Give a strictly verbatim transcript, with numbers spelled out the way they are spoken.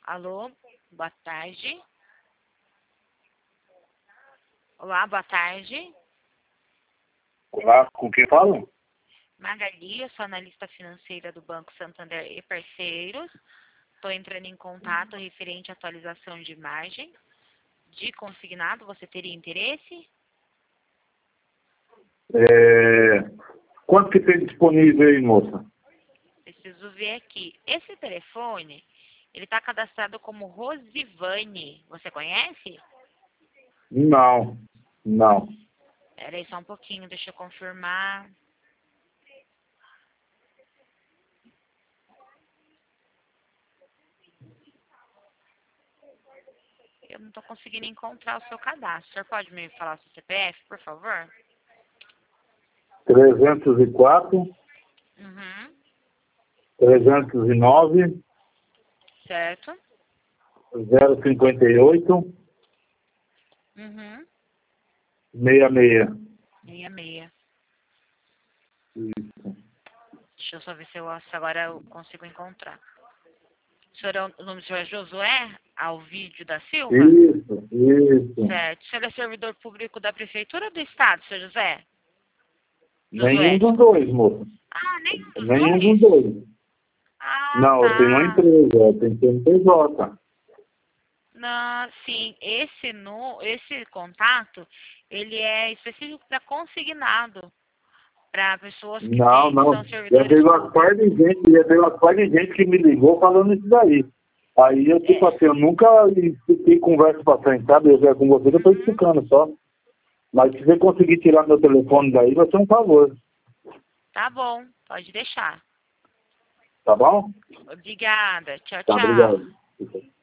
Alô, boa tarde. Olá, boa tarde. Olá, com quem falo? Magali, eu sou analista financeira do Banco Santander e Parceiros. Estou entrando em contato referente à atualização de imagem de consignado. Você teria interesse? É... Quanto que tem disponível aí, moça? Preciso ver aqui. Esse telefone, ele está cadastrado como Rosivane. Você conhece? Não, não. Espera aí só um pouquinho, deixa eu confirmar. Eu não estou conseguindo encontrar o seu cadastro. O senhor pode me falar o seu C P F, por favor? trezentos e quatro, Uhum. trezentos e nove, Certo. zero cinquenta e oito, Uhum. sessenta e seis. Meia meia. Isso. Deixa eu só ver se, eu, se agora eu consigo encontrar. O, senhor, é o o nome do senhor é Josué Alvídio da Silva? Isso, isso. Certo. O senhor é servidor público da Prefeitura ou do Estado, senhor José? Nenhum Josué, dos desculpa. dois, moça. Ah, nenhum dos Nenhum dois? dos dois. Ah, Não, eu tenho uma tá. empresa, eu tenho C N P J. Não, sim, esse, no, esse contato, ele é específico para consignado, para pessoas que Não, têm, que não. são Já servidores veio uma públicos. par de gente, já veio uma par de gente que me ligou falando isso daí. Aí eu, tipo É, assim, eu nunca fiquei conversa pra frente, sabe? Eu já com você que eu tô uhum, explicando só. Mas se você conseguir tirar meu telefone daí, vai ser um favor. tá bom, pode deixar. Tá bom? Obrigada, tchau, Tá, tchau. obrigado.